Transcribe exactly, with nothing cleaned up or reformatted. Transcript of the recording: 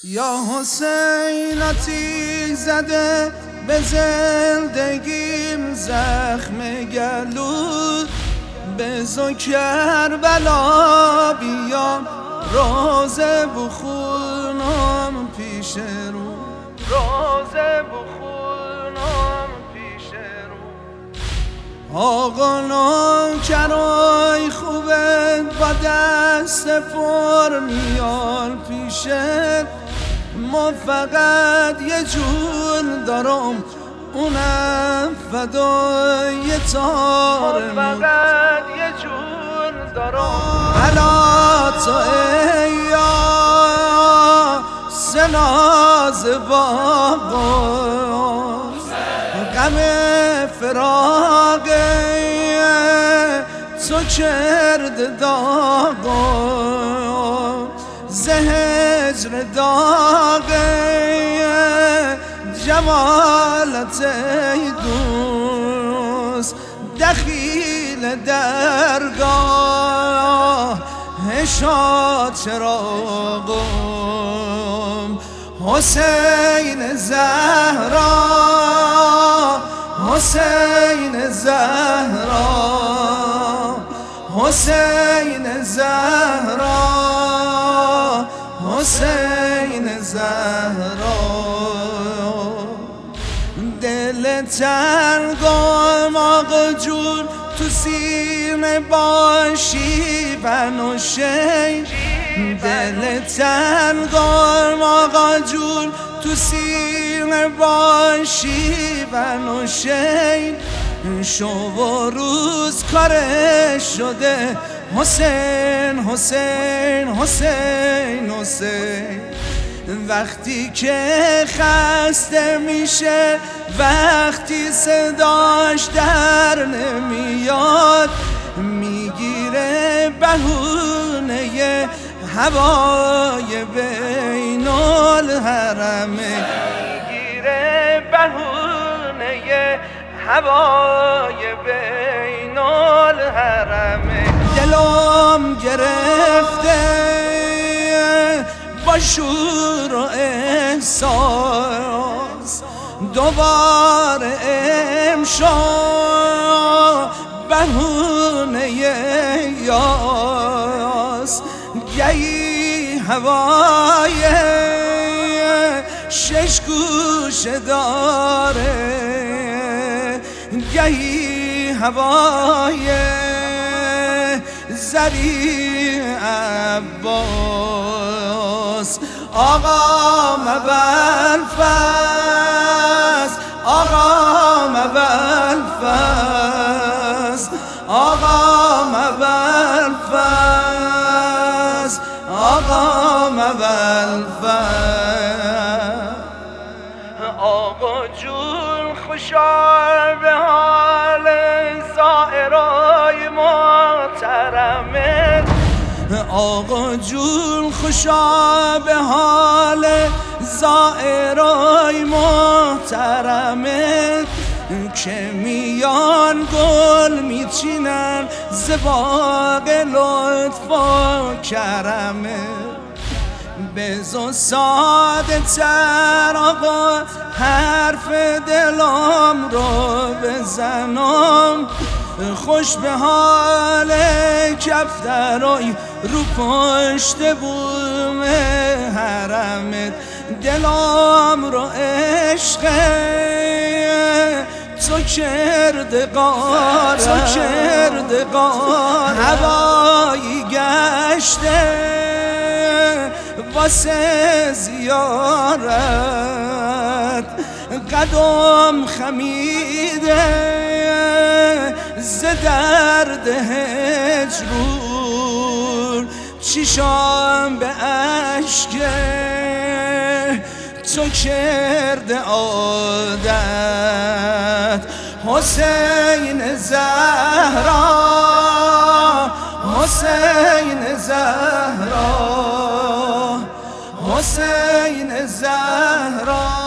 یا حسین آتیش زده به زندگیم زخم گلو، بزن کربلا بیام روزه بخونم پیش رو، روزه بخونم پیش رو. آقا نوکرای خوبه با دست پر میان پیشه، ما فقط یه جون دارم اونم فدای تارمون، ما فقط یه جون دارم حالا تو ایا سناز باقا غم فراقه تو کرد داغا، زهجر داغه جمالت دوست دخیل درگاه شاد چراغم. حسین زهرا حسین زهرا حسین زهرا حسین زهرا. دل تنگم آقا جون تو سینه باشی بنوشین، دل تنگم آقا جون تو سینه باشی بنوشین، شو و روز کارش شده حسین حسین حسین حسین. وقتی که خسته میشه وقتی صداش در نمیاد، میگیره بهونه هوای بین الحرمه، میگیره بهونه هوای بین الحرمه. دلم گرفته با شور و احساس دوباره امشب بهونه یاس، گهی هوای شش گوشه داره، گهی هوای زری عباس. آقا مبل فز آقا مبل فز آقا مبل فز آقا مبل فز. آقا جون خوشا به حال زائرای محترمه، آقا جون خوشا به حال زائرای محترمه، که میان گل میچینن ز باغ لطف و کرمه. بزن ساده تر آقا حرف دلم رو بزنم، خوش به حال کفترای رو پشت بوم حرمت، دلم رو عشق تو کرد قارت، تو کرد قارت هوایی گشته واسه زیارت، قدم خمیده ز درد هجرون، چشام به اشک تو کرده عادت. حسین زهرا حسین زهرا حسین زهرا